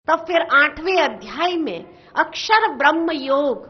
तब फिर 8वें अध्याय में अक्षर ब्रह्म योग,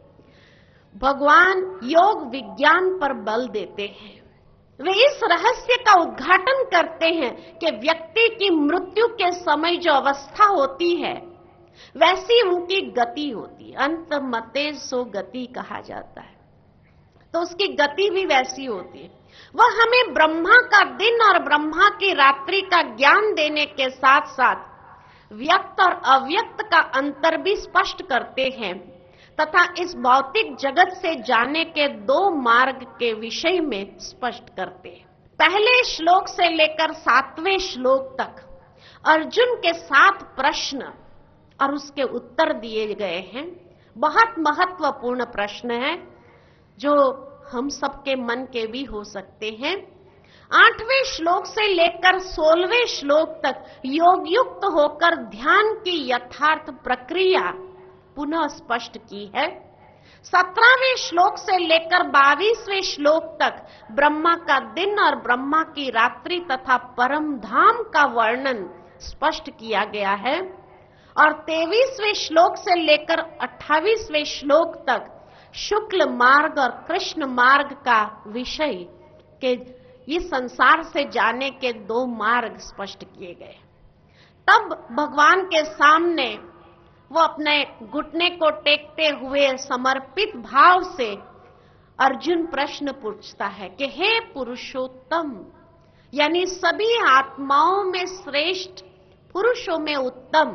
भगवान योग विज्ञान पर बल देते हैं। वे इस रहस्य का उद्घाटन करते हैं कि व्यक्ति की मृत्यु के समय जो अवस्था होती है वैसी उनकी गति होती है। अंत मते सो गति कहा जाता है, तो उसकी गति भी वैसी होती है। वह हमें ब्रह्मा का दिन और ब्रह्मा की रात्रि का ज्ञान देने के साथ साथ व्यक्त और अव्यक्त का अंतर भी स्पष्ट करते हैं तथा इस भौतिक जगत से जाने के 2 मार्ग के विषय में स्पष्ट करते हैं। पहले श्लोक से लेकर 7वें श्लोक तक अर्जुन के 7 प्रश्न और उसके उत्तर दिए गए हैं। बहुत महत्वपूर्ण प्रश्न है जो हम सबके मन के भी हो सकते हैं। 8वें श्लोक से लेकर 16वें श्लोक तक योग युक्त होकर ध्यान की यथार्थ प्रक्रिया पुनः स्पष्ट की है। 17वें श्लोक से लेकर 22वें श्लोक तक ब्रह्मा का दिन और ब्रह्मा की रात्रि तथा परम धाम का वर्णन स्पष्ट किया गया है। और 23वें श्लोक से लेकर 28वें श्लोक तक शुक्ल मार्ग और कृष्ण मार्ग का विषय के इस संसार से जाने के 2 मार्ग स्पष्ट किए गए। तब भगवान के सामने वो अपने घुटने को टेकते हुए समर्पित भाव से अर्जुन प्रश्न पूछता है कि हे पुरुषोत्तम, यानी सभी आत्माओं में श्रेष्ठ, पुरुषों में उत्तम,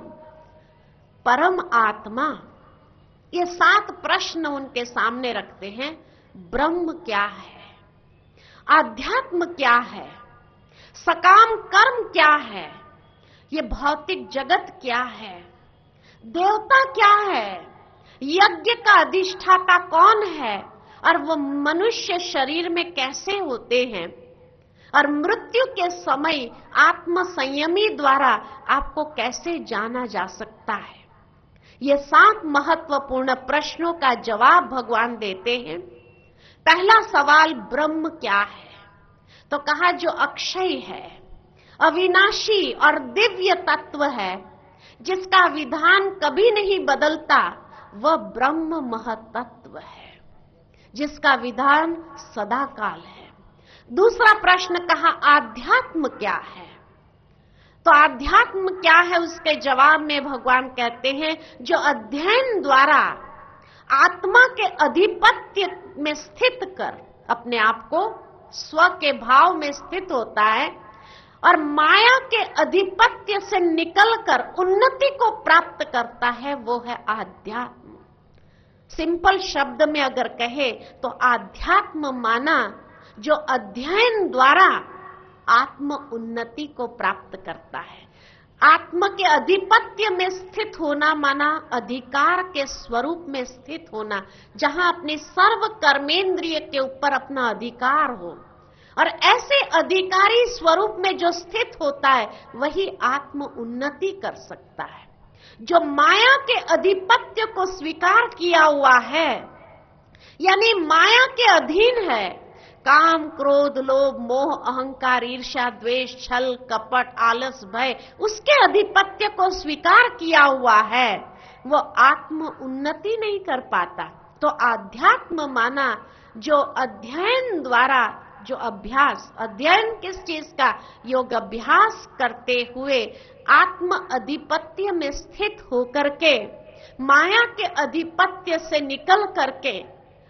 परम आत्मा, ये 7 प्रश्न उनके सामने रखते हैं। ब्रह्म क्या है? आध्यात्म क्या है? सकाम कर्म क्या है? ये भौतिक जगत क्या है? देवता क्या है? यज्ञ का अधिष्ठाता कौन है? और वो मनुष्य शरीर में कैसे होते हैं? और मृत्यु के समय आत्म संयमी द्वारा आपको कैसे जाना जा सकता है? ये 7 महत्वपूर्ण प्रश्नों का जवाब भगवान देते हैं। पहला सवाल, ब्रह्म क्या है? तो कहा जो अक्षय है, अविनाशी और दिव्य तत्व है, जिसका विधान कभी नहीं बदलता, वह ब्रह्म महतत्व है, जिसका विधान सदा काल है। दूसरा प्रश्न कहा आध्यात्म क्या है? तो आध्यात्म क्या है, उसके जवाब में भगवान कहते हैं जो अध्ययन द्वारा आत्मा के अधिपत्य में स्थित कर अपने आप को स्व के भाव में स्थित होता है और माया के अधिपत्य से निकलकर उन्नति को प्राप्त करता है, वो है आध्यात्म। सिंपल शब्द में अगर कहे तो आध्यात्म माना जो अध्ययन द्वारा आत्म उन्नति को प्राप्त करता है। आत्मा के अधिपत्य में स्थित होना माना अधिकार के स्वरूप में स्थित होना, जहां अपने सर्व कर्मेंद्रिय के ऊपर अपना अधिकार हो, और ऐसे अधिकारी स्वरूप में जो स्थित होता है वही आत्म उन्नति कर सकता है। जो माया के अधिपत्य को स्वीकार किया हुआ है, यानी माया के अधीन है, काम, क्रोध, लोभ, मोह, अहंकार, ईर्ष्या, द्वेष, छल, कपट, आलस, भय, उसके अधिपत्य को स्वीकार किया हुआ है, वो आत्म उन्नति नहीं कर पाता। तो आध्यात्म माना जो अध्ययन द्वारा, जो अभ्यास, अध्ययन किस चीज का? योग अभ्यास करते हुए आत्म अधिपत्य में स्थित होकर के माया के अधिपत्य से निकल करके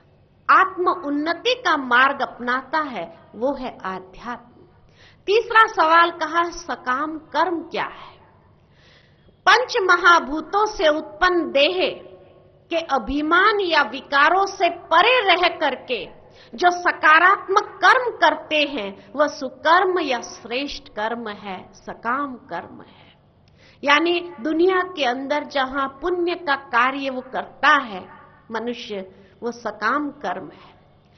आत्म उन्नति का मार्ग अपनाता है, वो है आध्यात्म। तीसरा सवाल कहा सकाम कर्म क्या है? 5 महाभूतों से उत्पन्न देह के अभिमान या विकारों से परे रह करके जो सकारात्मक कर्म करते हैं वह सुकर्म या श्रेष्ठ कर्म है, सकाम कर्म है। यानी दुनिया के अंदर जहां पुण्य का कार्य वो करता है मनुष्य, वो सकाम कर्म है।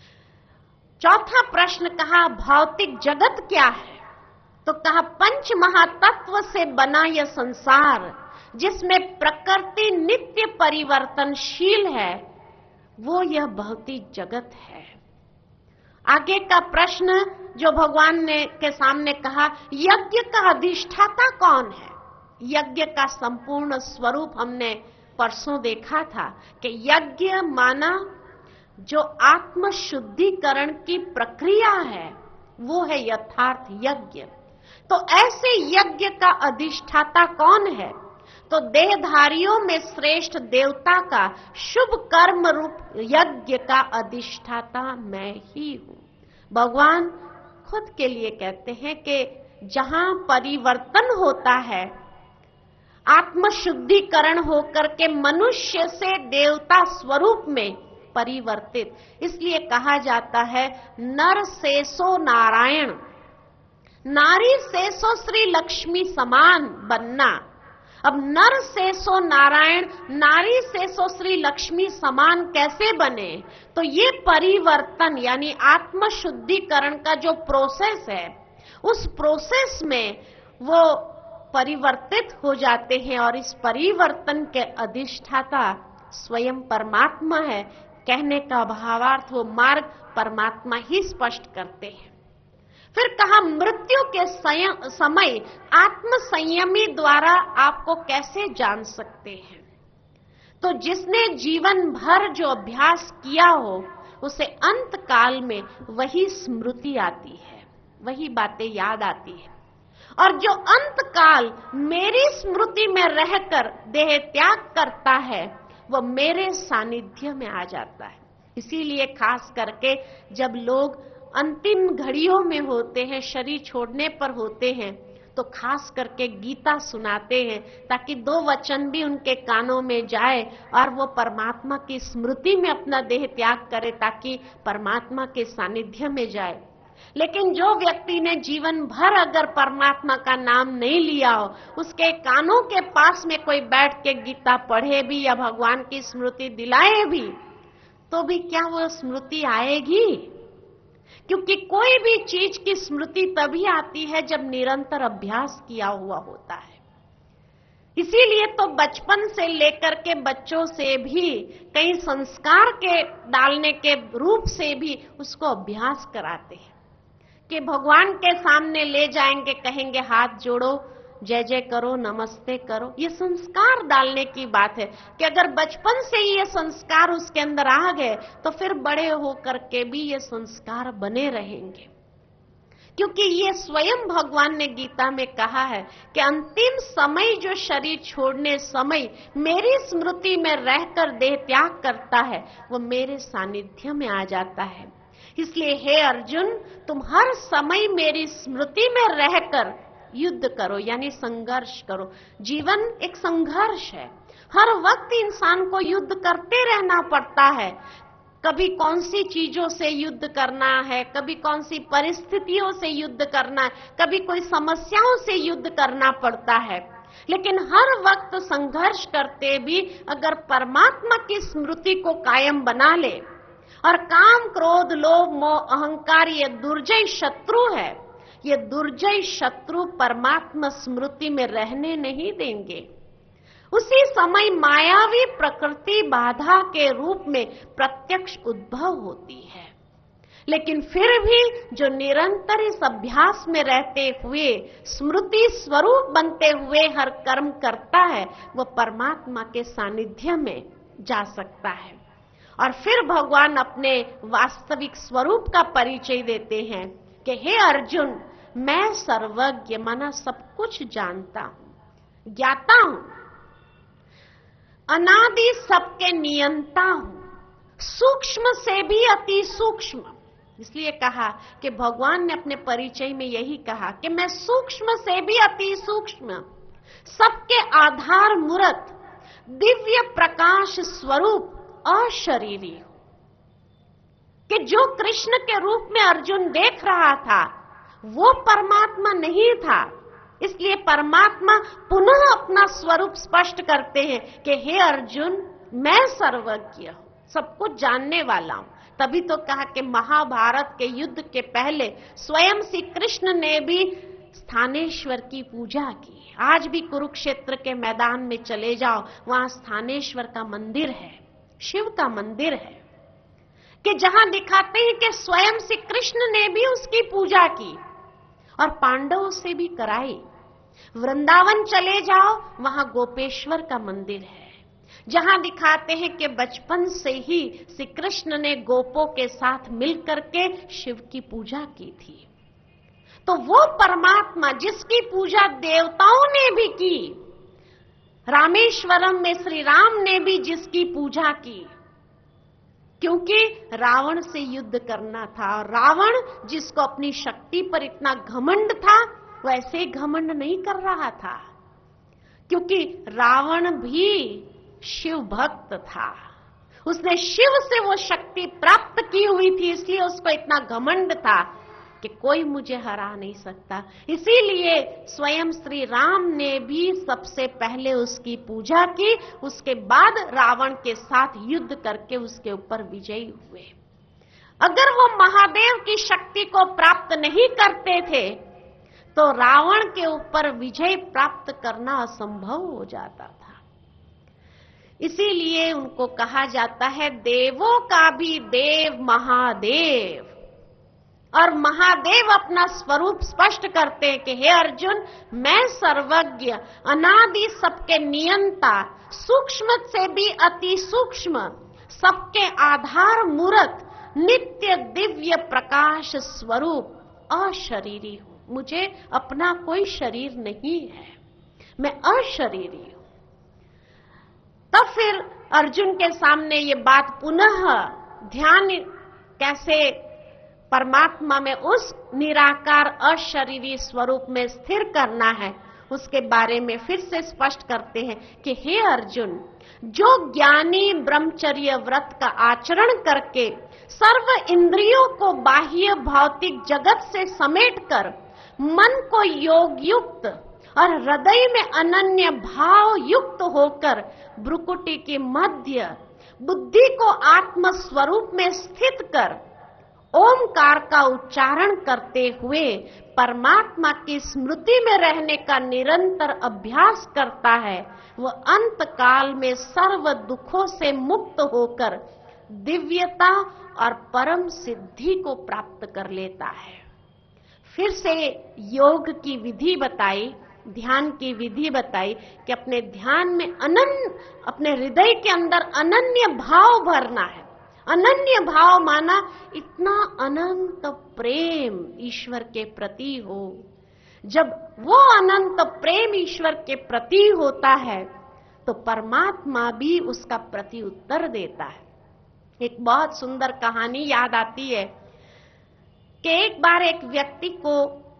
चौथा प्रश्न कहा भौतिक जगत क्या है? तो कहा 5 महातत्व से बना यह संसार जिसमें प्रकृति नित्य परिवर्तनशील है, वो यह भौतिक जगत है। आगे का प्रश्न जो भगवान ने के सामने कहा, यज्ञ का अधिष्ठाता कौन है? यज्ञ का संपूर्ण स्वरूप हमने परसों देखा था कि यज्ञ माना जो आत्म शुद्धिकरण की प्रक्रिया है, वो है यथार्थ यज्ञ। तो ऐसे यज्ञ का अधिष्ठाता कौन है? तो देहधारियों में श्रेष्ठ देवता का शुभ कर्म रूप यज्ञ का अधिष्ठाता मैं ही हूं। भगवान खुद के लिए कहते हैं कि जहां परिवर्तन होता है, आत्म शुद्धिकरण होकर के मनुष्य से देवता स्वरूप में परिवर्तित, इसलिए कहा जाता है नर शेषो नारायण, नारी शेषो श्री लक्ष्मी समान बनना। अब नर शेषो नारायण, नारी शेषो श्री लक्ष्मी समान कैसे बने? तो ये परिवर्तन यानी आत्म शुद्धिकरण का जो प्रोसेस है, उस प्रोसेस में वो परिवर्तित हो जाते हैं और इस परिवर्तन के अधिष्ठाता स्वयं परमात्मा है। कहने का भावार्थ वो मार्ग परमात्मा ही स्पष्ट करते हैं। फिर कहा मृत्यु के समय आत्म संयमी द्वारा आपको कैसे जान सकते हैं? तो जिसने जीवन भर जो अभ्यास किया हो, उसे अंत काल में वही स्मृति आती है, वही बातें याद आती है। और जो अंत काल मेरी स्मृति में रहकर देह त्याग करता है, वो मेरे सानिध्य में आ जाता है। इसीलिए खास करके जब लोग अंतिम घड़ियों में होते हैं, शरीर छोड़ने पर होते हैं, तो खास करके गीता सुनाते हैं ताकि दो वचन भी उनके कानों में जाए और वो परमात्मा की स्मृति में अपना देह त्याग करे, ताकि परमात्मा के सानिध्य में जाए। लेकिन जो व्यक्ति ने जीवन भर अगर परमात्मा का नाम नहीं लिया हो, उसके कानों के पास में कोई बैठ के गीता पढ़े भी या भगवान की स्मृति दिलाए भी, तो भी क्या वो स्मृति आएगी? क्योंकि कोई भी चीज की स्मृति तभी आती है जब निरंतर अभ्यास किया हुआ होता है। इसीलिए तो बचपन से लेकर के बच्चों से भी कई संस्कार के डालने के रूप से भी उसको अभ्यास कराते हैं कि भगवान के सामने ले जाएंगे, कहेंगे हाथ जोड़ो, जय जय करो, नमस्ते करो। ये संस्कार डालने की बात है कि अगर बचपन से ही ये संस्कार उसके अंदर आ गए तो फिर बड़े होकर के भी ये संस्कार बने रहेंगे। क्योंकि ये स्वयं भगवान ने गीता में कहा है कि अंतिम समय जो शरीर छोड़ने समय मेरी स्मृति में रहकर देह त्याग करता है, वो मेरे सानिध्य में आ जाता है। इसलिए हे अर्जुन, तुम हर समय मेरी स्मृति में रहकर युद्ध करो, यानी संघर्ष करो। जीवन एक संघर्ष है, हर वक्त इंसान को युद्ध करते रहना पड़ता है। कभी कौन सी चीजों से युद्ध करना है, कभी कौन सी परिस्थितियों से युद्ध करना है, कभी कोई समस्याओं से युद्ध करना पड़ता है। लेकिन हर वक्त संघर्ष करते भी अगर परमात्मा की स्मृति को कायम बना ले, और काम क्रोध लोभ मोह अहंकार ये दुर्जय शत्रु है, ये दुर्जय शत्रु परमात्मा स्मृति में रहने नहीं देंगे। उसी समय मायावी प्रकृति बाधा के रूप में प्रत्यक्ष उद्भव होती है। लेकिन फिर भी जो निरंतर इस अभ्यास में रहते हुए स्मृति स्वरूप बनते हुए हर कर्म करता है, वो परमात्मा के सानिध्य में जा सकता है। और फिर भगवान अपने वास्तविक स्वरूप का परिचय देते हैं कि हे अर्जुन, मैं सर्वज्ञ माना सब कुछ जानता हूं, ज्ञाता हूं, अनादि सबके नियंता हूं, सूक्ष्म से भी अति सूक्ष्म। इसलिए कहा कि भगवान ने अपने परिचय में यही कहा कि मैं सूक्ष्म से भी अति सूक्ष्म, सबके आधार मूर्त, दिव्य प्रकाश स्वरूप, अशरीरी हूं। कि जो कृष्ण के रूप में अर्जुन देख रहा था वो परमात्मा नहीं था। इसलिए परमात्मा पुनः अपना स्वरूप स्पष्ट करते हैं कि हे अर्जुन, मैं सर्वज्ञ हूं, सब कुछ जानने वाला हूं। तभी तो कहा कि महाभारत के युद्ध के पहले स्वयं श्री कृष्ण ने भी स्थानेश्वर की पूजा की। आज भी कुरुक्षेत्र के मैदान में चले जाओ, वहां स्थानेश्वर का मंदिर है, शिव का मंदिर है, कि जहां दिखाते हैं कि स्वयं श्री कृष्ण ने भी उसकी पूजा की और पांडवों से भी कराई। वृंदावन चले जाओ, वहां गोपेश्वर का मंदिर है, जहां दिखाते हैं कि बचपन से ही श्री कृष्ण ने गोपों के साथ मिलकर के शिव की पूजा की थी। तो वो परमात्मा जिसकी पूजा देवताओं ने भी की, रामेश्वरम में श्री राम ने भी जिसकी पूजा की, क्योंकि रावण से युद्ध करना था, और रावण जिसको अपनी शक्ति पर इतना घमंड था, वैसे घमंड नहीं कर रहा था, क्योंकि रावण भी शिव भक्त था। उसने शिव से वो शक्ति प्राप्त की हुई थी, इसलिए उसको इतना घमंड था कि कोई मुझे हरा नहीं सकता। इसीलिए स्वयं श्री राम ने भी सबसे पहले उसकी पूजा की, उसके बाद रावण के साथ युद्ध करके उसके ऊपर विजयी हुए। अगर वो महादेव की शक्ति को प्राप्त नहीं करते थे तो रावण के ऊपर विजय प्राप्त करना असंभव हो जाता था। इसीलिए उनको कहा जाता है देवों का भी देव महादेव। और महादेव अपना स्वरूप स्पष्ट करते हैं कि हे अर्जुन, मैं सर्वज्ञ, अनादि, सबके नियंता, सूक्ष्म से भी अति सूक्ष्म, सबके आधार मूर्त, नित्य दिव्य प्रकाश स्वरूप, अशरीरी हूं। मुझे अपना कोई शरीर नहीं है, मैं अशरीरी हूं। तब फिर अर्जुन के सामने ये बात पुनः ध्यान कैसे परमात्मा में उस निराकार अशरीरी स्वरूप में स्थिर करना है, उसके बारे में फिर से स्पष्ट करते हैं कि हे अर्जुन, जो ज्ञानी ब्रह्मचर्य व्रत का आचरण करके सर्व इंद्रियों को बाह्य भौतिक जगत से समेटकर मन को योग युक्त और हृदय में अनन्य भाव युक्त होकर भ्रुकुटी के मध्य बुद्धि को आत्म स्वरूप में स्थित कर ओमकार का उच्चारण करते हुए परमात्मा की स्मृति में रहने का निरंतर अभ्यास करता है, वह अंत काल में सर्व दुखों से मुक्त होकर दिव्यता और परम सिद्धि को प्राप्त कर लेता है। फिर से योग की विधि बताई, ध्यान की विधि बताई कि अपने ध्यान में अपने हृदय के अंदर अनन्य भाव भरना है। अनन्य भाव माना इतना अनंत प्रेम ईश्वर के प्रति हो। जब वो अनंत प्रेम ईश्वर के प्रति होता है तो परमात्मा भी उसका प्रति उत्तर देता है। एक बहुत सुंदर कहानी याद आती है कि एक बार एक व्यक्ति को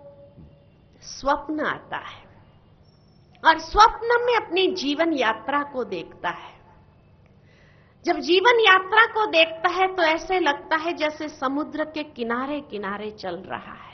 स्वप्न आता है और स्वप्न में अपनी जीवन यात्रा को देखता है। जब जीवन यात्रा को देखता है तो ऐसे लगता है जैसे समुद्र के किनारे किनारे चल रहा है।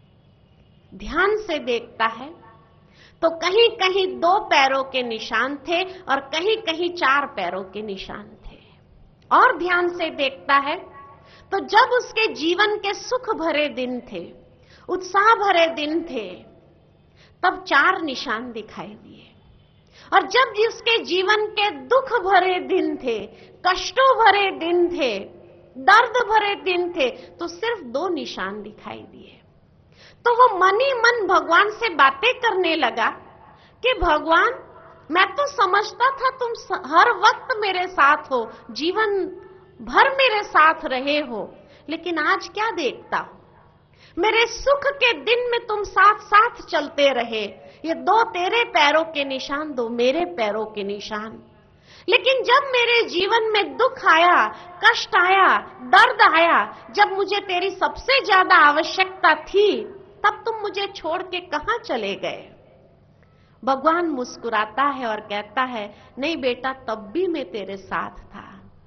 ध्यान से देखता है तो कहीं कहीं 2 पैरों के निशान थे और कहीं कहीं 4 पैरों के निशान थे। और ध्यान से देखता है तो जब उसके जीवन के सुख भरे दिन थे, उत्साह भरे दिन थे, तब 4 निशान दिखाई दिए। और जब जिसके जीवन के दुख भरे दिन थे, कष्टों भरे दिन थे, दर्द भरे दिन थे, तो सिर्फ 2 निशान दिखाई दिए। तो वो मन ही मन भगवान से बातें करने लगा कि भगवान, मैं तो समझता था तुम हर वक्त मेरे साथ हो, जीवन भर मेरे साथ रहे हो, लेकिन आज क्या देखता हूं, मेरे सुख के दिन में तुम साथ साथ चलते रहे, ये 2 तेरे पैरों के निशान, 2 मेरे पैरों के निशान। लेकिन जब मेरे जीवन में दुख आया, कष्ट आया, दर्द आया, जब मुझे तेरी सबसे ज्यादा आवश्यकता थी, तब तुम मुझे छोड़ के कहां चले गए। भगवान मुस्कुराता है और कहता है, नहीं बेटा, तब भी मैं तेरे साथ था।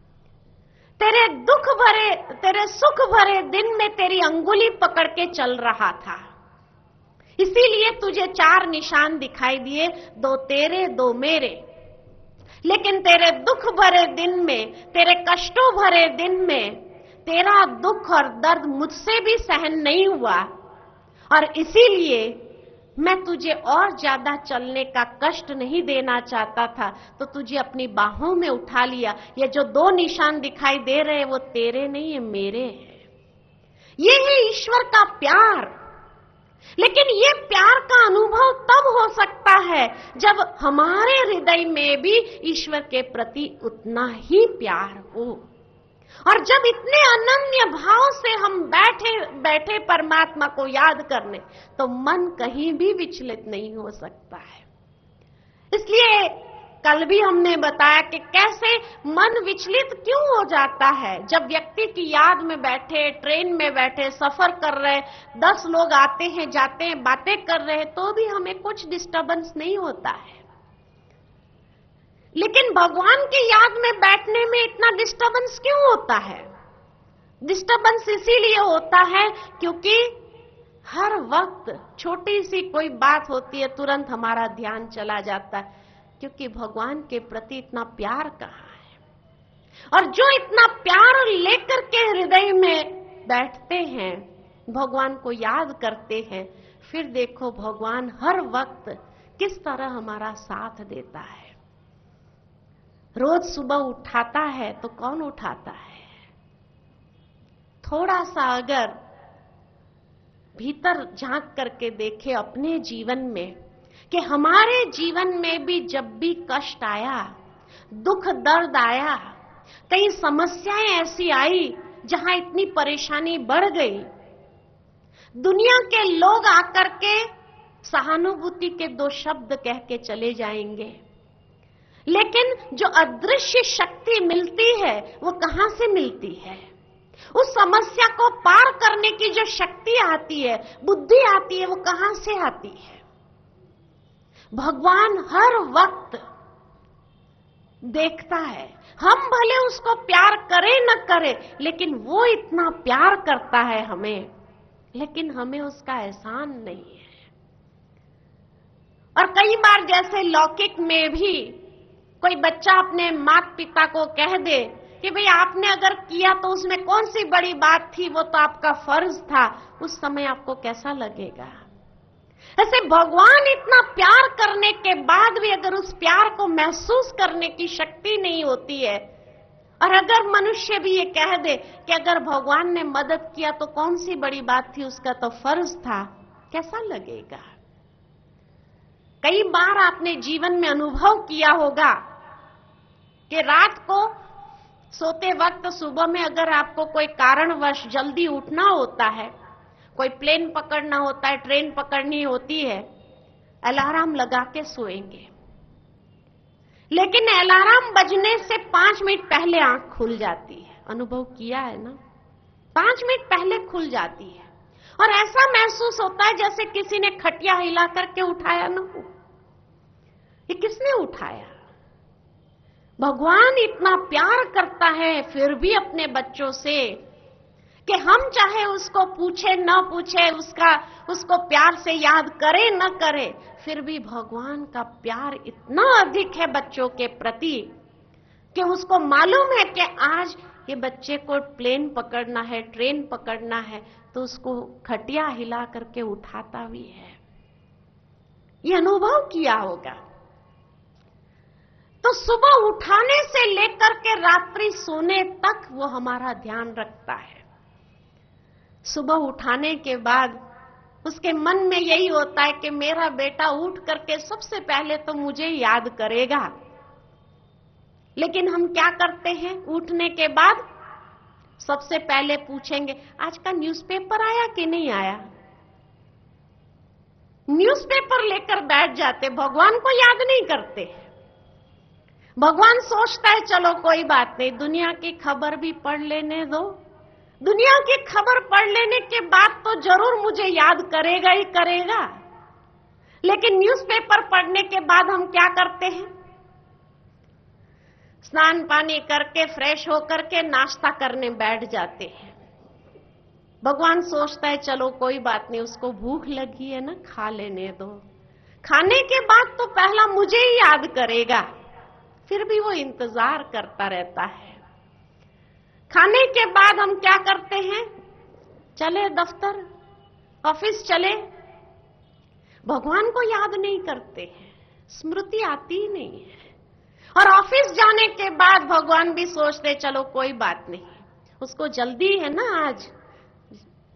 तेरे सुख भरे दिन में तेरी अंगुली पकड़ के चल रहा था, इसीलिए तुझे 4 निशान दिखाई दिए, 2 तेरे, 2 मेरे। लेकिन तेरे दुख भरे दिन में, तेरे कष्टों भरे दिन में, तेरा दुख और दर्द मुझसे भी सहन नहीं हुआ, और इसीलिए मैं तुझे और ज्यादा चलने का कष्ट नहीं देना चाहता था, तो तुझे अपनी बाहों में उठा लिया। ये जो 2 निशान दिखाई दे रहे हैं, वो तेरे नहीं है, मेरे हैं। ये है ईश्वर का प्यार। लेकिन ये प्यार का अनुभव तब हो सकता है जब हमारे हृदय में भी ईश्वर के प्रति उतना ही प्यार हो, और जब इतने अनन्य भाव से हम बैठे बैठे परमात्मा को याद करने, तो मन कहीं भी विचलित नहीं हो सकता है। इसलिए कल भी हमने बताया कि कैसे मन विचलित क्यों हो जाता है। जब व्यक्ति की याद में बैठे, ट्रेन में बैठे, सफर कर रहे, 10 लोग आते हैं जाते हैं, बातें कर रहे हैं, तो भी हमें कुछ डिस्टर्बेंस नहीं होता है। लेकिन भगवान की याद में बैठने में इतना डिस्टर्बेंस क्यों होता है? डिस्टर्बेंस इसीलिए होता है क्योंकि हर वक्त छोटी सी कोई बात होती है, तुरंत हमारा ध्यान चला जाता है, क्योंकि भगवान के प्रति इतना प्यार कहाँ है। और जो इतना प्यार लेकर के हृदय में बैठते हैं, भगवान को याद करते हैं, फिर देखो भगवान हर वक्त किस तरह हमारा साथ देता है। रोज सुबह उठाता है तो कौन उठाता है? थोड़ा सा अगर भीतर झांक करके देखे अपने जीवन में कि हमारे जीवन में भी जब भी कष्ट आया, दुख दर्द आया, कई समस्याएं ऐसी आई जहां इतनी परेशानी बढ़ गई, दुनिया के लोग आकर के सहानुभूति के 2 शब्द कह के चले जाएंगे, लेकिन जो अदृश्य शक्ति मिलती है वो कहां से मिलती है? उस समस्या को पार करने की जो शक्ति आती है, बुद्धि आती है, वो कहां से आती है? भगवान हर वक्त देखता है। हम भले उसको प्यार करें न करें, लेकिन वो इतना प्यार करता है हमें, लेकिन हमें उसका एहसान नहीं है। और कई बार जैसे लौकिक में भी कोई बच्चा अपने माता पिता को कह दे कि भाई आपने अगर किया तो उसमें कौन सी बड़ी बात थी, वो तो आपका फर्ज था, उस समय आपको कैसा लगेगा? ऐसे भगवान इतना प्यार करने के बाद भी अगर उस प्यार को महसूस करने की शक्ति नहीं होती है, और अगर मनुष्य भी ये कह दे कि अगर भगवान ने मदद किया तो कौन सी बड़ी बात थी, उसका तो फर्ज था, कैसा लगेगा? कई बार आपने जीवन में अनुभव किया होगा कि रात को सोते वक्त सुबह में अगर आपको कोई कारणवश जल्दी उठना होता है, कोई प्लेन पकड़ना होता है, ट्रेन पकड़नी होती है, अलार्म लगा के सोएंगे, लेकिन अलार्म बजने से 5 मिनट पहले आंख खुल जाती है। अनुभव किया है ना? 5 मिनट पहले खुल जाती है और ऐसा महसूस होता है जैसे किसी ने खटिया हिला करके उठाया ना हो। ये किसने उठाया? भगवान इतना प्यार करता है फिर भी अपने बच्चों से कि हम चाहे उसको पूछे न पूछे, उसको प्यार से याद करे न करे, फिर भी भगवान का प्यार इतना अधिक है बच्चों के प्रति कि उसको मालूम है कि आज ये बच्चे को प्लेन पकड़ना है, ट्रेन पकड़ना है, तो उसको खटिया हिला करके उठाता भी है। ये अनुभव किया होगा। तो सुबह उठाने से लेकर के रात्रि सोने तक वो हमारा ध्यान रखता है। सुबह उठाने के बाद उसके मन में यही होता है कि मेरा बेटा उठ करके सबसे पहले तो मुझे याद करेगा। लेकिन हम क्या करते हैं? उठने के बाद सबसे पहले पूछेंगे आज का न्यूज़पेपर आया कि नहीं आया। न्यूज़पेपर लेकर बैठ जाते, भगवान को याद नहीं करते। भगवान सोचता है चलो कोई बात नहीं, दुनिया की खबर भी पढ़ लेने दो, दुनिया की खबर पढ़ लेने के बाद तो जरूर मुझे याद करेगा ही करेगा। लेकिन न्यूज़पेपर पढ़ने के बाद हम क्या करते हैं? स्नान पानी करके फ्रेश होकर के नाश्ता करने बैठ जाते हैं। भगवान सोचता है चलो कोई बात नहीं, उसको भूख लगी है ना, खा लेने दो। खाने के बाद तो पहला मुझे ही याद करेगा, फिर भी वो इंतजार करता रहता है। खाने के बाद हम क्या करते हैं? चले दफ्तर, ऑफिस चले, भगवान को याद नहीं करते हैं, स्मृति आती ही नहीं है। और ऑफिस जाने के बाद भगवान भी सोचते चलो कोई बात नहीं, उसको जल्दी है ना आज,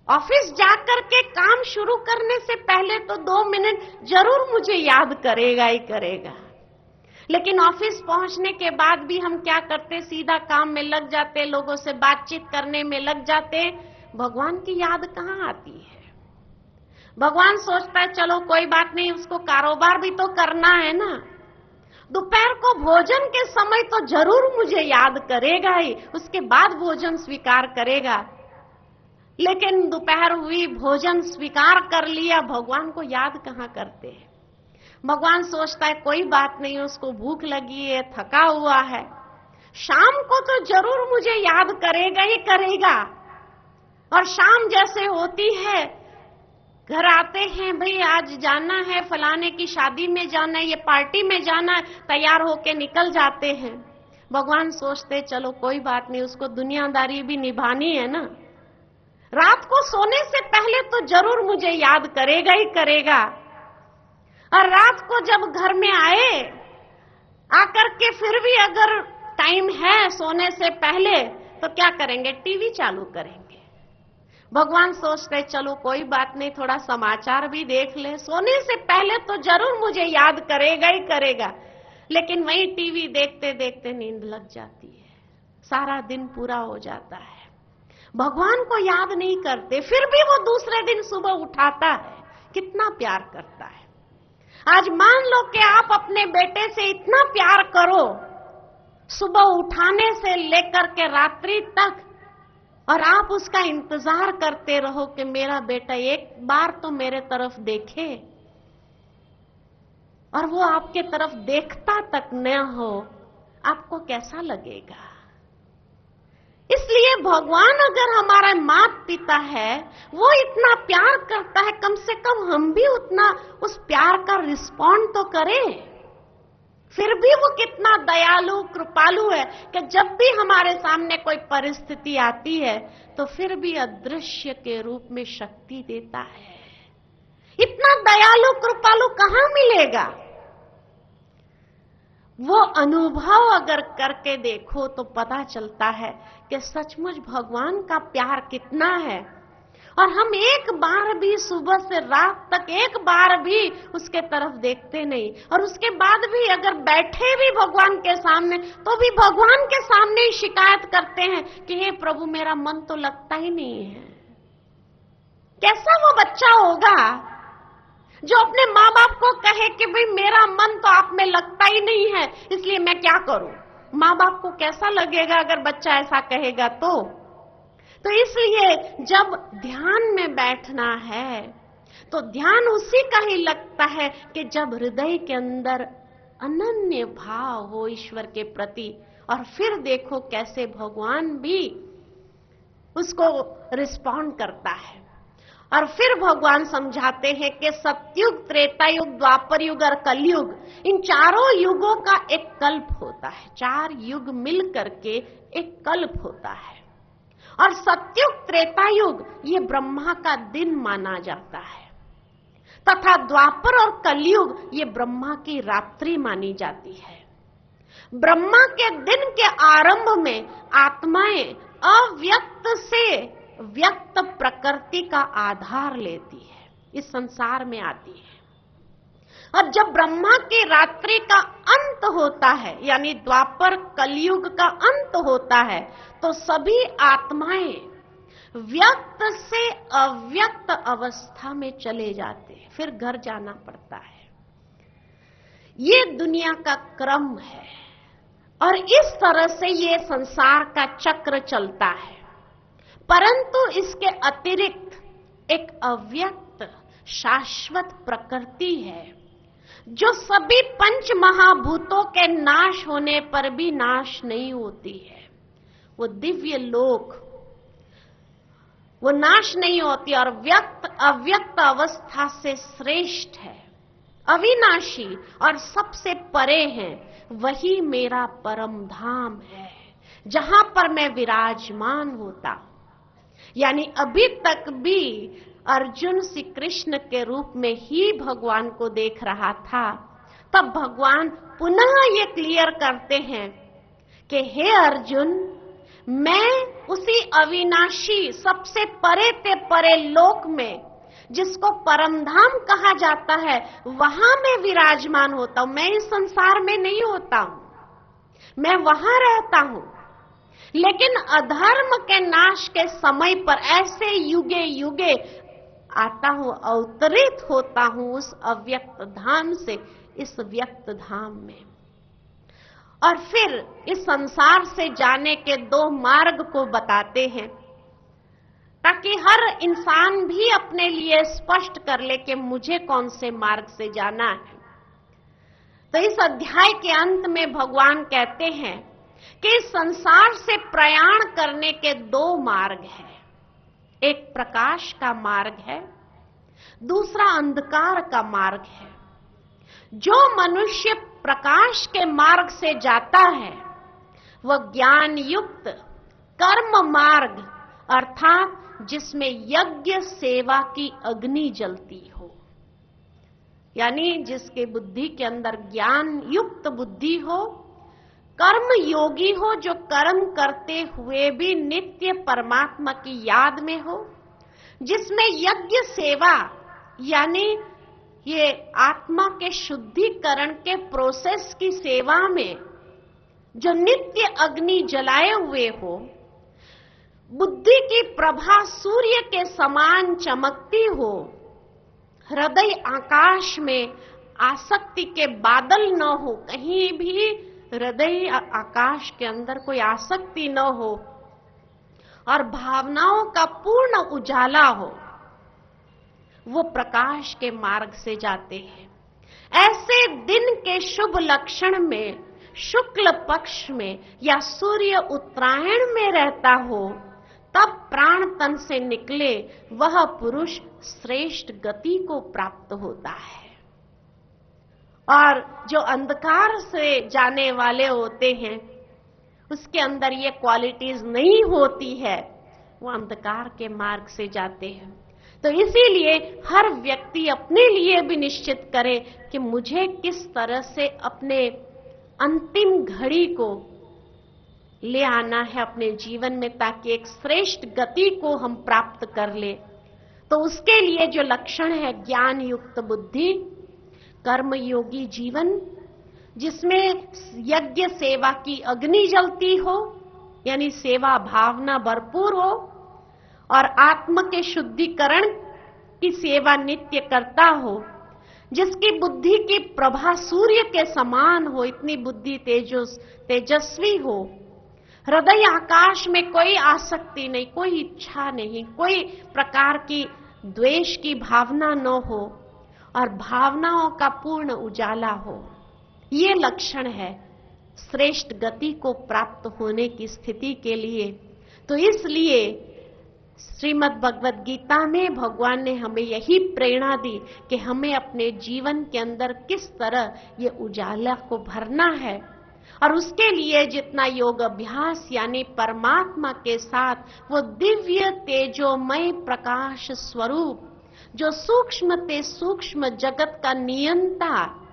ऑफिस जाकर के काम शुरू करने से पहले तो 2 मिनट जरूर मुझे याद करेगा ही करेगा। लेकिन ऑफिस पहुंचने के बाद भी हम क्या करते, सीधा काम में लग जाते, लोगों से बातचीत करने में लग जाते। भगवान की याद कहां आती है? भगवान सोचता है चलो कोई बात नहीं, उसको कारोबार भी तो करना है ना, दोपहर को भोजन के समय तो जरूर मुझे याद करेगा ही, उसके बाद भोजन स्वीकार करेगा। लेकिन दोपहर हुई, भोजन स्वीकार कर लिया, भगवान को याद कहां करते हैं? भगवान सोचता है कोई बात नहीं, उसको भूख लगी है, थका हुआ है, शाम को तो जरूर मुझे याद करेगा ही करेगा। और शाम जैसे होती है, घर आते हैं, भाई आज जाना है, फलाने की शादी में जाना है, ये पार्टी में जाना है, तैयार होके निकल जाते हैं। भगवान सोचते चलो कोई बात नहीं, उसको दुनियादारी भी निभानी है ना, रात को सोने से पहले तो जरूर मुझे याद करेगा ही करेगा। और रात को जब घर में आए, आकर के फिर भी अगर टाइम है सोने से पहले, तो क्या करेंगे? टीवी चालू करेंगे। भगवान सोचते चलो कोई बात नहीं, थोड़ा समाचार भी देख ले, सोने से पहले तो जरूर मुझे याद करेगा ही करेगा। लेकिन वही टीवी देखते देखते नींद लग जाती है, सारा दिन पूरा हो जाता है, भगवान को याद नहीं करते। फिर भी वो दूसरे दिन सुबह उठाता है, कितना प्यार करता है। आज मान लो कि आप अपने बेटे से इतना प्यार करो, सुबह उठाने से लेकर के रात्रि तक, और आप उसका इंतजार करते रहो कि मेरा बेटा एक बार तो मेरे तरफ देखे, और वो आपके तरफ देखता तक न हो, आपको कैसा लगेगा? इसलिए भगवान अगर हमारा माता पिता है, वो इतना प्यार करता है, कम से कम हम भी उतना उस प्यार का रिस्पॉन्ड तो करें। फिर भी वो कितना दयालु कृपालु है कि जब भी हमारे सामने कोई परिस्थिति आती है तो फिर भी अदृश्य के रूप में शक्ति देता है। इतना दयालु कृपालु कहां मिलेगा? वो अनुभव अगर करके देखो तो पता चलता है कि सचमुच भगवान का प्यार कितना है। और हम एक बार भी सुबह से रात तक एक बार भी उसके तरफ देखते नहीं, और उसके बाद भी अगर बैठे भी भगवान के सामने तो भी भगवान के सामने ही शिकायत करते हैं कि हे प्रभु मेरा मन तो लगता ही नहीं है। कैसा वो बच्चा होगा जो अपने माँ बाप को कहे कि भाई मेरा मन तो आप में लगता ही नहीं है, इसलिए मैं क्या करूं? माँ बाप को कैसा लगेगा अगर बच्चा ऐसा कहेगा? तो इसलिए जब ध्यान में बैठना है तो ध्यान उसी का ही लगता है कि जब हृदय के अंदर अनन्य भाव हो ईश्वर के प्रति, और फिर देखो कैसे भगवान भी उसको रिस्पॉन्ड करता है। और फिर भगवान समझाते हैं कि सतयुग, त्रेता युग, द्वापर युग और कलयुग, इन चारों युगों का एक कल्प होता है। 4 युग मिल करके एक कल्प होता है। और सतयुग, त्रेता युग ये ब्रह्मा का दिन माना जाता है, तथा द्वापर और कलयुग ये ब्रह्मा की रात्रि मानी जाती है। ब्रह्मा के दिन के आरंभ में आत्माएं अव्यक्त से व्यक्त प्रकृति का आधार लेती है, इस संसार में आती है। और जब ब्रह्मा की रात्रि का अंत होता है, यानी द्वापर कलयुग का अंत होता है, तो सभी आत्माएं व्यक्त से अव्यक्त अवस्था में चले जाते हैं, फिर घर जाना पड़ता है। ये दुनिया का क्रम है, और इस तरह से ये संसार का चक्र चलता है। परंतु इसके अतिरिक्त एक अव्यक्त शाश्वत प्रकृति है, जो सभी पंच महाभूतों के नाश होने पर भी नाश नहीं होती है। वो दिव्य लोक, वो नाश नहीं होती और व्यक्त अव्यक्त अवस्था से श्रेष्ठ है, अविनाशी और सबसे परे है। वही मेरा परम धाम है, जहां पर मैं विराजमान होता हूं। यानी अभी तक भी अर्जुन श्री कृष्ण के रूप में ही भगवान को देख रहा था। तब भगवान पुनः ये क्लियर करते हैं कि हे अर्जुन, मैं उसी अविनाशी सबसे परे ते परे लोक में, जिसको परमधाम कहा जाता है, वहां मैं विराजमान होता हूं। मैं इस संसार में नहीं होता हूं, मैं वहां रहता हूं। लेकिन अधर्म के नाश के समय पर ऐसे युगे युगे आता हूं, अवतरित होता हूं उस अव्यक्त धाम से इस व्यक्त धाम में। और फिर इस संसार से जाने के दो मार्ग को बताते हैं, ताकि हर इंसान भी अपने लिए स्पष्ट कर ले कि मुझे कौन से मार्ग से जाना है। तो इस अध्याय के अंत में भगवान कहते हैं कि इस संसार से प्रयाण करने के दो मार्ग हैं। एक प्रकाश का मार्ग है, दूसरा अंधकार का मार्ग है। जो मनुष्य प्रकाश के मार्ग से जाता है वह ज्ञान युक्त कर्म मार्ग, अर्थात जिसमें यज्ञ सेवा की अग्नि जलती हो, यानी जिसके बुद्धि के अंदर ज्ञान युक्त बुद्धि हो, कर्म योगी हो, जो कर्म करते हुए भी नित्य परमात्मा की याद में हो, जिसमें यज्ञ सेवा यानी ये आत्मा के शुद्धिकरण के प्रोसेस की सेवा में जो नित्य अग्नि जलाए हुए हो, बुद्धि की प्रभा सूर्य के समान चमकती हो, हृदय आकाश में आसक्ति के बादल न हो, कहीं भी हृदय आकाश के अंदर कोई आसक्ति न हो, और भावनाओं का पूर्ण उजाला हो, वो प्रकाश के मार्ग से जाते हैं। ऐसे दिन के शुभ लक्षण में शुक्ल पक्ष में या सूर्य उत्तरायण में रहता हो, तब प्राण तन से निकले वह पुरुष श्रेष्ठ गति को प्राप्त होता है। और जो अंधकार से जाने वाले होते हैं, उसके अंदर ये क्वालिटीज नहीं होती है, वो अंधकार के मार्ग से जाते हैं। तो इसीलिए हर व्यक्ति अपने लिए भी निश्चित करे कि मुझे किस तरह से अपने अंतिम घड़ी को ले आना है अपने जीवन में, ताकि एक श्रेष्ठ गति को हम प्राप्त कर ले। तो उसके लिए जो लक्षण है, ज्ञान युक्त बुद्धि, कर्मयोगी जीवन, जिसमें यज्ञ सेवा की अग्नि जलती हो, यानी सेवा भावना भरपूर हो, और आत्म के शुद्धिकरण की सेवा नित्य करता हो, जिसकी बुद्धि की प्रभा सूर्य के समान हो, इतनी बुद्धि तेजस्वी हो, हृदय आकाश में कोई आसक्ति नहीं, कोई इच्छा नहीं, कोई प्रकार की द्वेष की भावना न हो, और भावनाओं का पूर्ण उजाला हो। ये लक्षण है श्रेष्ठ गति को प्राप्त होने की स्थिति के लिए। तो इसलिए श्रीमद् भगवद गीता में भगवान ने हमें यही प्रेरणा दी कि हमें अपने जीवन के अंदर किस तरह ये उजाला को भरना है, और उसके लिए जितना योग अभ्यास यानी परमात्मा के साथ वो दिव्य तेजोमय प्रकाश स्वरूप, जो सूक्ष्म ते सूक्ष्म जगत का नियंता,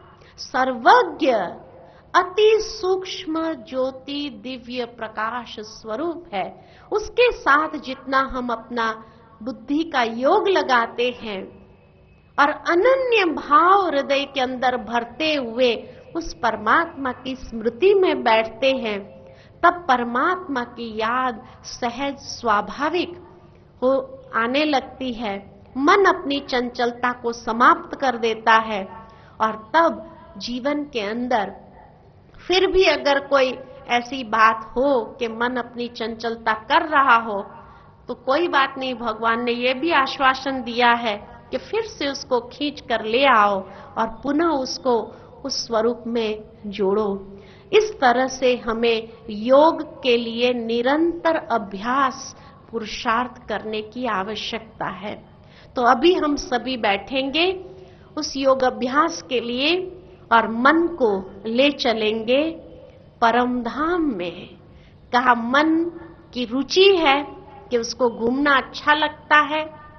सर्वज्ञ, अति सूक्ष्म ज्योति दिव्य प्रकाश स्वरूप है, उसके साथ जितना हम अपना बुद्धि का योग लगाते हैं और अनन्य भाव हृदय के अंदर भरते हुए उस परमात्मा की स्मृति में बैठते हैं, तब परमात्मा की याद सहज स्वाभाविक हो आने लगती है। मन अपनी चंचलता को समाप्त कर देता है, और तब जीवन के अंदर फिर भी अगर कोई ऐसी बात हो कि मन अपनी चंचलता कर रहा हो, तो कोई बात नहीं, भगवान ने यह भी आश्वासन दिया है कि फिर से उसको खींच कर ले आओ और पुनः उसको उस स्वरूप में जोड़ो। इस तरह से हमें योग के लिए निरंतर अभ्यास पुरुषार्थ करने की आवश्यकता है। तो अभी हम सभी बैठेंगे उस योग अभ्यास के लिए और मन को ले चलेंगे परम धाम में। कहा मन की रुचि है कि उसको घूमना अच्छा लगता है,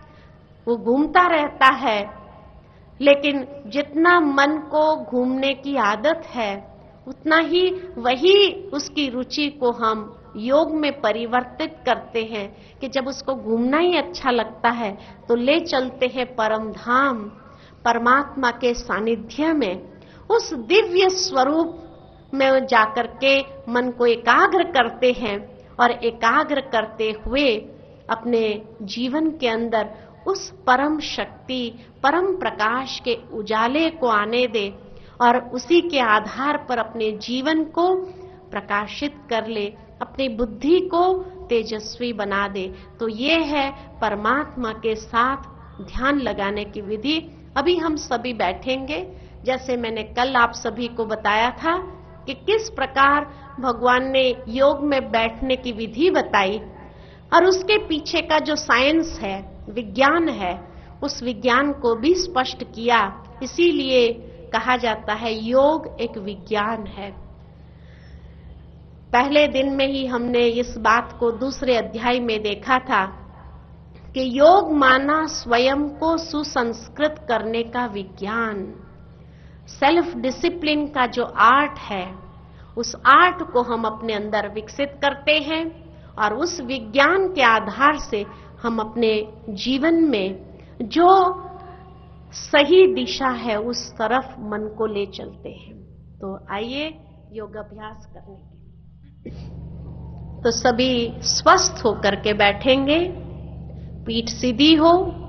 वो घूमता रहता है, लेकिन जितना मन को घूमने की आदत है उतना ही वही उसकी रुचि को हम योग में परिवर्तित करते हैं कि जब उसको घूमना ही अच्छा लगता है तो ले चलते हैं परम धाम, परमात्मा के सानिध्य में, उस दिव्य स्वरूप में जाकर के मन को एकाग्र करते हैं और एकाग्र करते हुए अपने जीवन के अंदर उस परम शक्ति, परम प्रकाश के उजाले को आने दे और उसी के आधार पर अपने जीवन को प्रकाशित कर ले, अपनी बुद्धि को तेजस्वी बना दे। तो ये है परमात्मा के साथ ध्यान लगाने की विधि। अभी हम सभी बैठेंगे, जैसे मैंने कल आप सभी को बताया था कि किस प्रकार भगवान ने योग में बैठने की विधि बताई और उसके पीछे का जो साइंस है, विज्ञान है, उस विज्ञान को भी स्पष्ट किया। इसीलिए कहा जाता है योग एक विज्ञान है। पहले दिन में ही हमने इस बात को दूसरे अध्याय में देखा था कि योग माना स्वयं को सुसंस्कृत करने का विज्ञान, सेल्फ डिसिप्लिन का जो आर्ट है, उस आर्ट को हम अपने अंदर विकसित करते हैं और उस विज्ञान के आधार से हम अपने जीवन में जो सही दिशा है उस तरफ मन को ले चलते हैं। तो आइए योग अभ्यास करने के लिए। तो सभी स्वस्थ होकर के बैठेंगे, पीठ सीधी हो,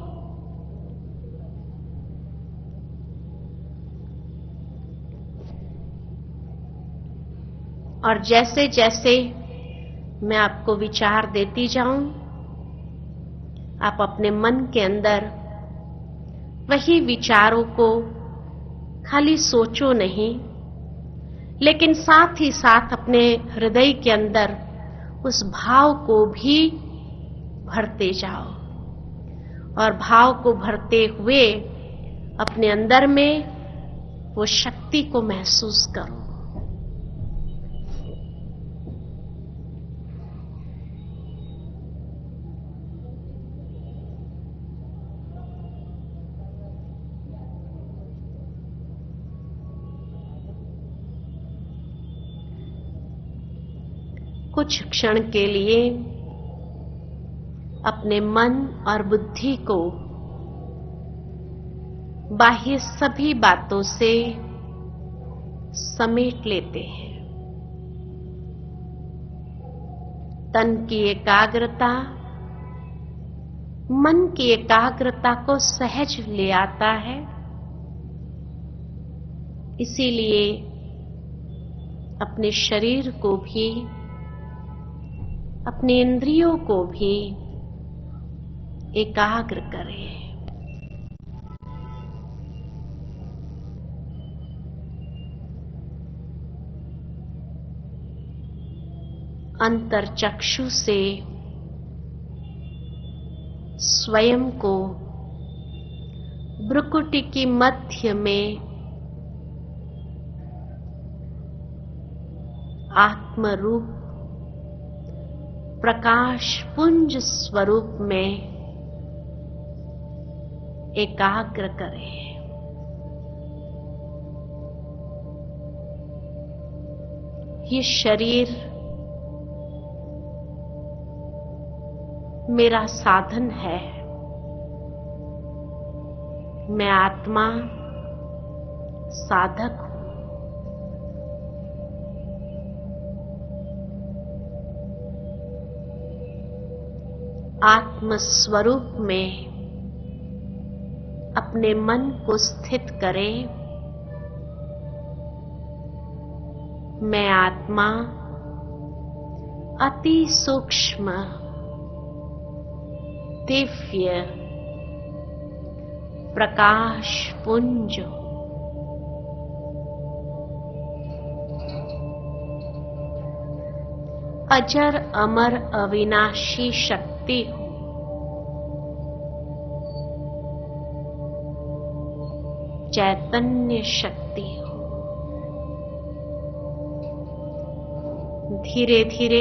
और जैसे जैसे मैं आपको विचार देती जाऊं, आप अपने मन के अंदर वही विचारों को खाली सोचो नहीं, लेकिन साथ ही साथ अपने हृदय के अंदर उस भाव को भी भरते जाओ और भाव को भरते हुए अपने अंदर में वो शक्ति को महसूस करो। कुछ क्षण के लिए अपने मन और बुद्धि को बाह्य सभी बातों से समेट लेते हैं। तन की एकाग्रता मन की एकाग्रता को सहज ले आता है। इसीलिए अपने शरीर को भी, अपने इंद्रियों को भी एकाग्र करें। अंतर्चक्षु से स्वयं को भ्रुकुटी की मध्य में आत्मरूप प्रकाश पुंज स्वरूप में एकाग्र करें। ये शरीर मेरा साधन है, मैं आत्मा साधक हूं। आत्म स्वरूप में अपने मन को स्थित करें। मैं आत्मा अति सूक्ष्म दिव्य प्रकाश पुंज, अजर अमर अविनाशी शक्ति हूं। चैतन्य शक्ति हूं। धीरे धीरे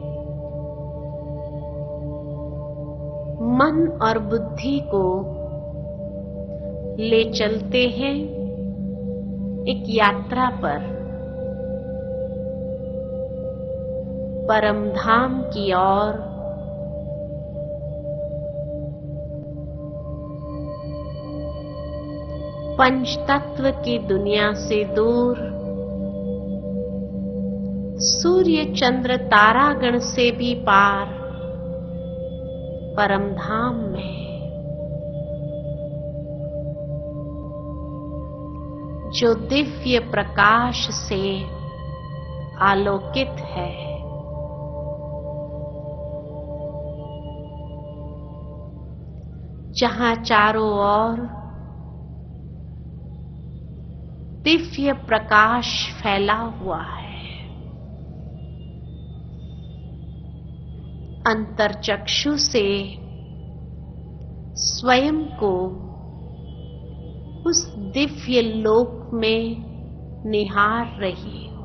मन और बुद्धि को ले चलते हैं एक यात्रा पर, परम धाम की ओर पंचतत्व की दुनिया से दूर, सूर्य चंद्र तारागण से भी पार परम धाम में जो दिव्य प्रकाश से आलोकित है, जहां चारों ओर दिव्य प्रकाश फैला हुआ है। अंतर्चक्षु से स्वयं को उस दिव्य लोक में निहार रही हूं,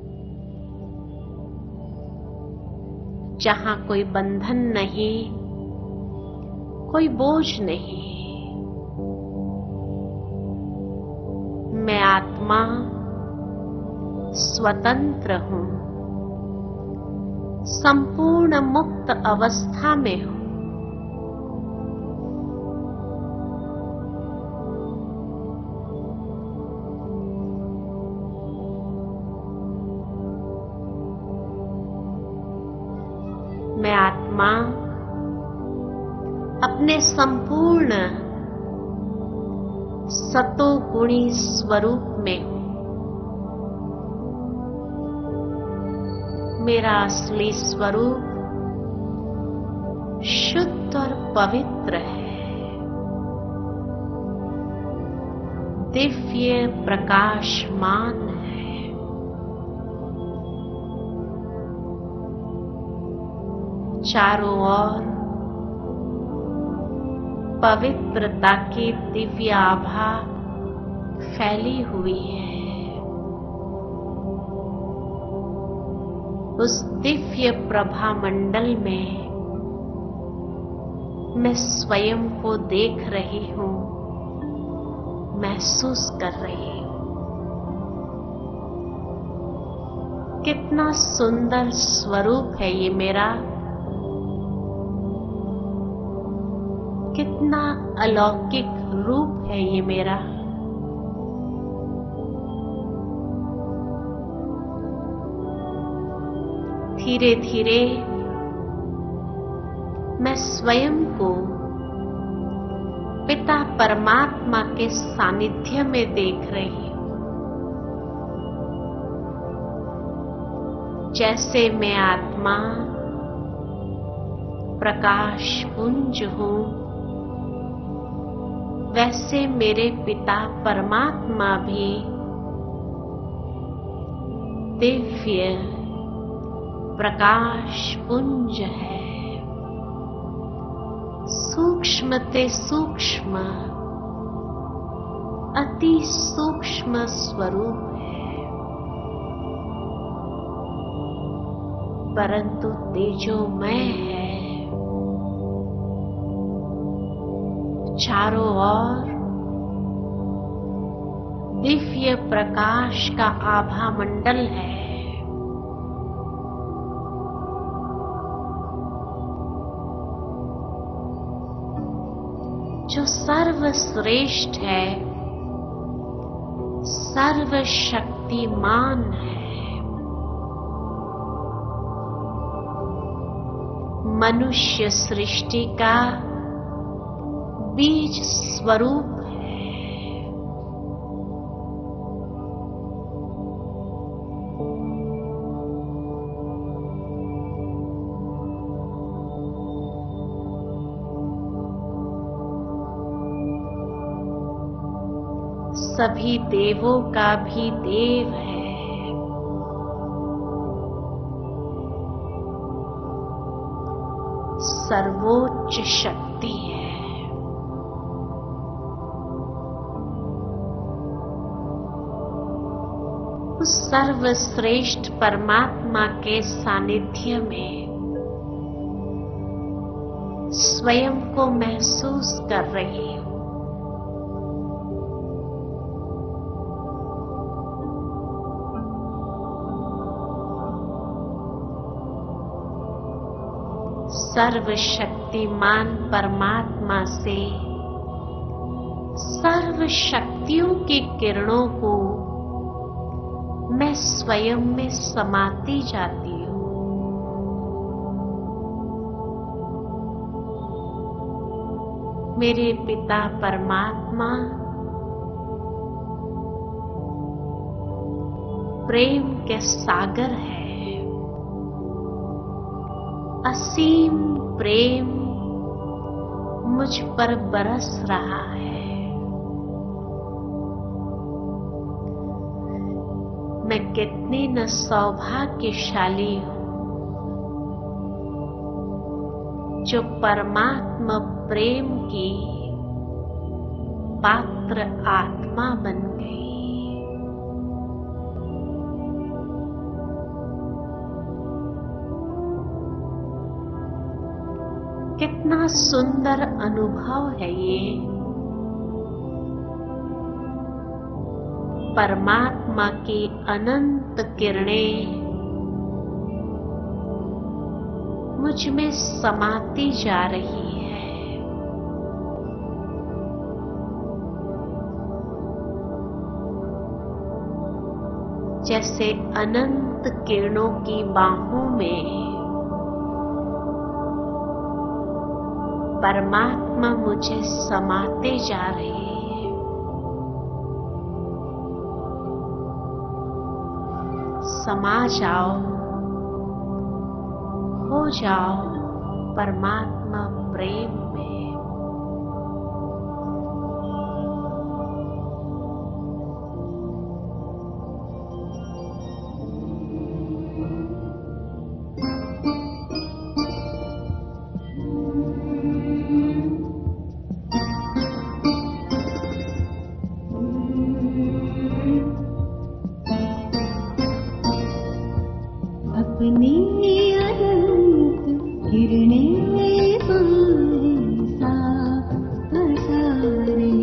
जहां कोई बंधन नहीं, कोई बोझ नहीं। मैं आत्मा स्वतंत्र हूं, संपूर्ण मुक्त अवस्था में हूं। मैं आत्मा अपने संपूर्ण सतोगुणी स्वरूप में हूं। मेरा असली स्वरूप शुद्ध और पवित्र है, दिव्य प्रकाशमान है। चारों ओर पवित्रता की दिव्य आभा फैली हुई है। उस दिव्य प्रभा मंडल में मैं स्वयं को देख रही हूं, महसूस कर रही हूं। कितना सुंदर स्वरूप है ये मेरा, कितना अलौकिक रूप है ये मेरा। धीरे धीरे मैं स्वयं को पिता परमात्मा के सानिध्य में देख रही हूं। जैसे मैं आत्मा प्रकाश पुंज हूं, वैसे मेरे पिता परमात्मा भी दिव्य प्रकाश पुंज है। सूक्ष्म ते सूक्ष्म, अति सूक्ष्म स्वरूप है, परंतु तेजोमय है। चारों ओर दिव्य प्रकाश का आभा मंडल है। जो सर्वश्रेष्ठ है, सर्वशक्तिमान है। मनुष्य सृष्टि का बीज स्वरूप है। सभी देवों का भी देव है। सर्वोच्च शक्ति है। उस सर्वश्रेष्ठ परमात्मा के सानिध्य में स्वयं को महसूस कर रही हूं। सर्वशक्तिमान परमात्मा से सर्व शक्तियों की किरणों को मैं स्वयं में समाती जाती हूँ। मेरे पिता परमात्मा प्रेम के सागर है। असीम प्रेम मुझ पर बरस रहा है। मैं कितनी न सौभाग्यशाली हूं जो परमात्मा प्रेम की पात्र आत्मा बन गई। कितना सुंदर अनुभव है ये। परमात्मा की अनंत किरणें मुझ में समाती जा रही है। जैसे अनंत किरणों की बाहों में परमात्मा मुझे समाते जा रहे हैं। समा जाओ, हो जाओ परमात्मा प्रेम में। अपनी अनंत किरणें बरसा पसारे,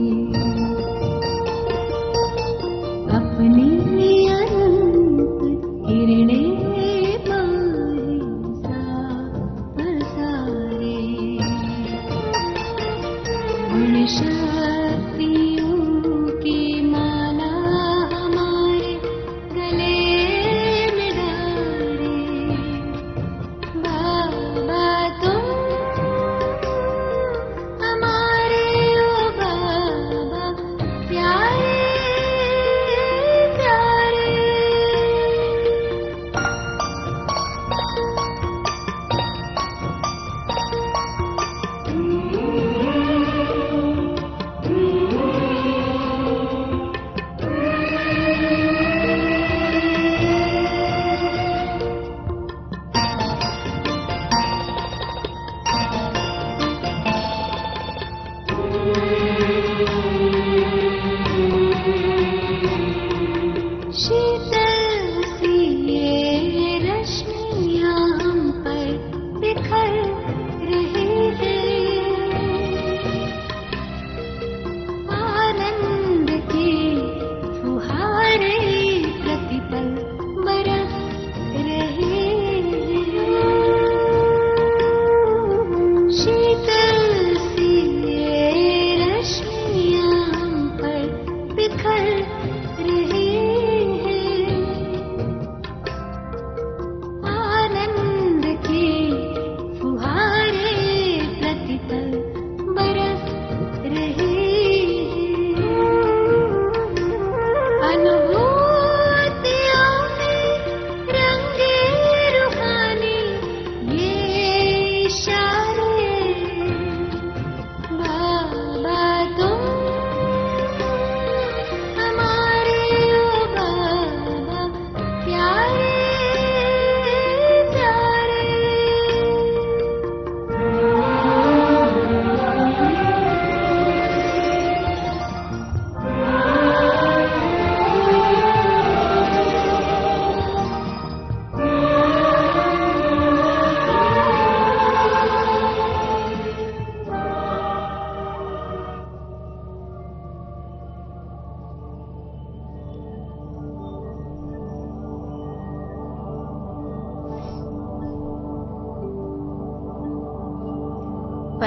अपनी अनंत किरणें बरसा पसारे। गुण शक्तियों की माला हमारे गले में डाले। बाबा तुम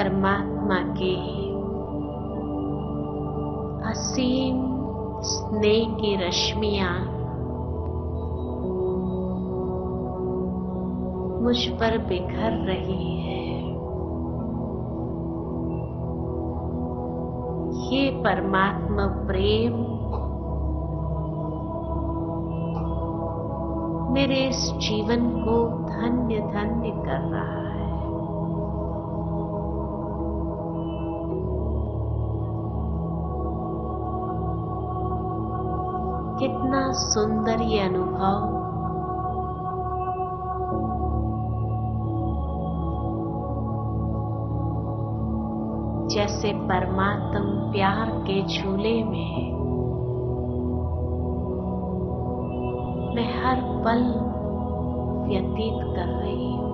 परमात्मा के असीम स्नेह की रश्मियां मुझ पर बिखर रही है। ये परमात्मा प्रेम मेरे इस जीवन को धन्य धन्य कर रहा है। कितना सुंदर ये अनुभव जैसे परमात्म प्यार के झूले में मैं हर पल व्यतीत कर रही हूँ।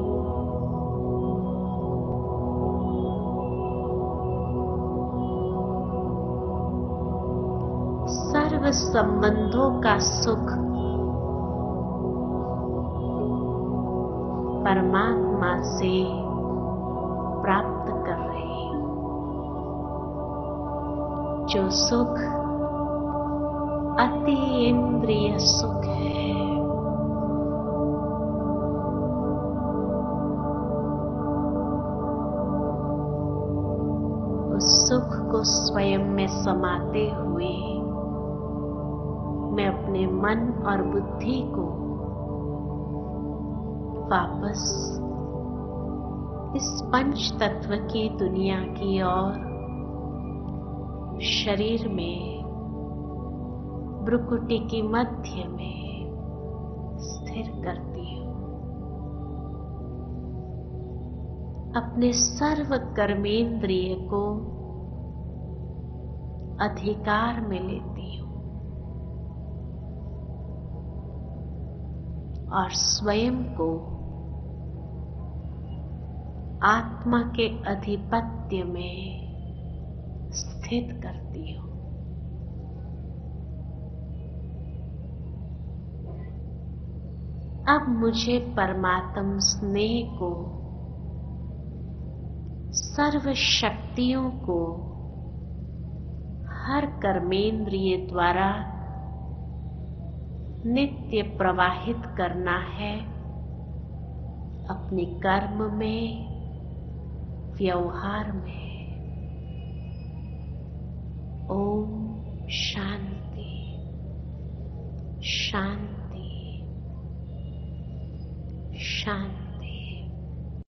सर्व संबंधों का सुख परमात्मा से प्राप्त कर रही हूँ। जो सुख अति इंद्रिय सुख है, उस सुख को स्वयं में समाते हुए मैं अपने मन और बुद्धि को वापस इस पंच तत्व की दुनिया की ओर शरीर में भ्रुकुटी की मध्य में स्थिर करती हूँ। अपने सर्व कर्मेंद्रिय को अधिकार में लेती हूँ और स्वयं को आत्मा के आधिपत्य में स्थित करती हूँ। अब मुझे परमात्म स्नेह को, सर्व शक्तियों को हर कर्मेंद्रिय द्वारा नित्य प्रवाहित करना है अपने कर्म में, व्यवहार में। ओम शांति शांति शांति।